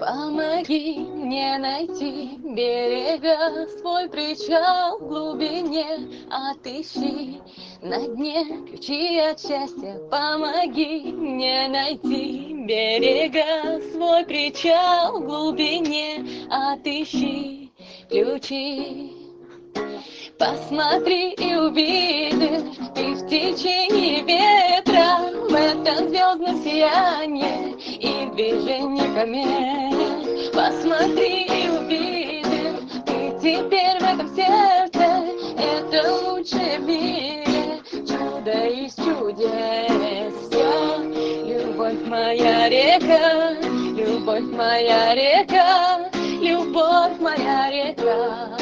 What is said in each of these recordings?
Помоги мне найти берега, свой причал в глубине отыщи на дне ключи от счастья. Помоги мне найти берега, свой причал в глубине отыщи ключи. Посмотри и увидишь, ты в течение ветра, в этом звездном сиянии и движении комет. Посмотри и увидишь, ты теперь в этом сердце, это лучшее в мире, чудо из чудес. Все, любовь моя река, любовь моя река, любовь моя река.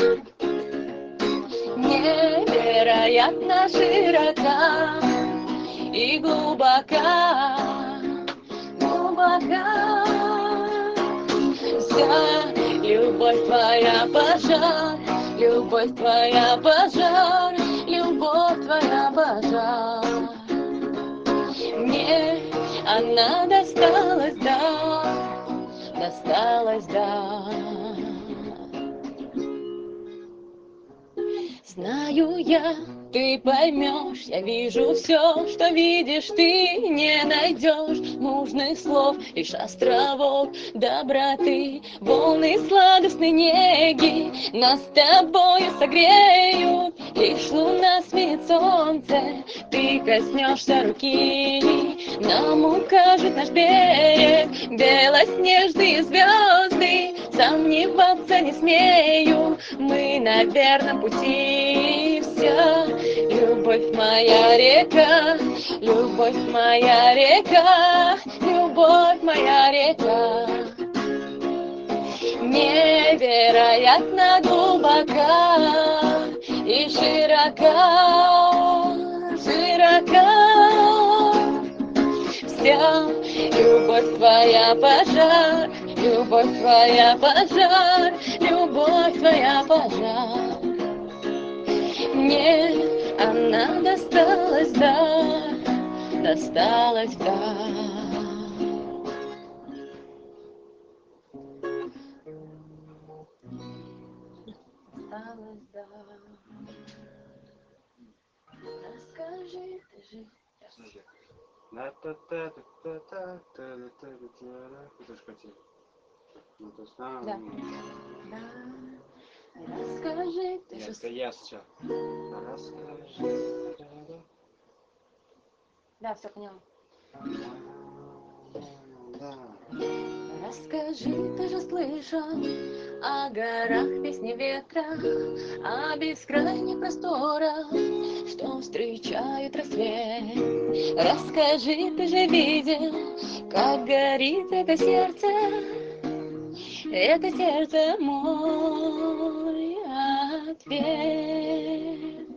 Невероятно широка и глубока, глубока. Вся любовь твоя пожар, любовь твоя пожар, любовь твоя пожар. Мне она досталась, да, досталась, да. Знаю я, ты поймешь, я вижу все, что видишь ты, не найдешь нужных слов, лишь островок доброты, волны сладостной неги нас с тобою согреют, лишь луна сменит солнце, ты коснешься руки, нам укажет наш берег, белоснежные звезды, сомневаться не смею, мы на верном пути. Вся любовь моя река, любовь моя река, любовь моя река. Невероятно глубока и широка, широка. Вся любовь твоя пожар, любовь твоя пожар, любовь твоя пожар. Мне она досталась, да, досталась, да. Досталась, да. Расскажи, ты же. Да. Да. Расскажи, ты же. Это я сейчас. Расскажи. Да, все поняла. Да. Расскажи, ты же слышал о горах песни ветра, о бескрайних просторах, что встречают рассвет. Расскажи, ты же видел, как горит это сердце мой ответ.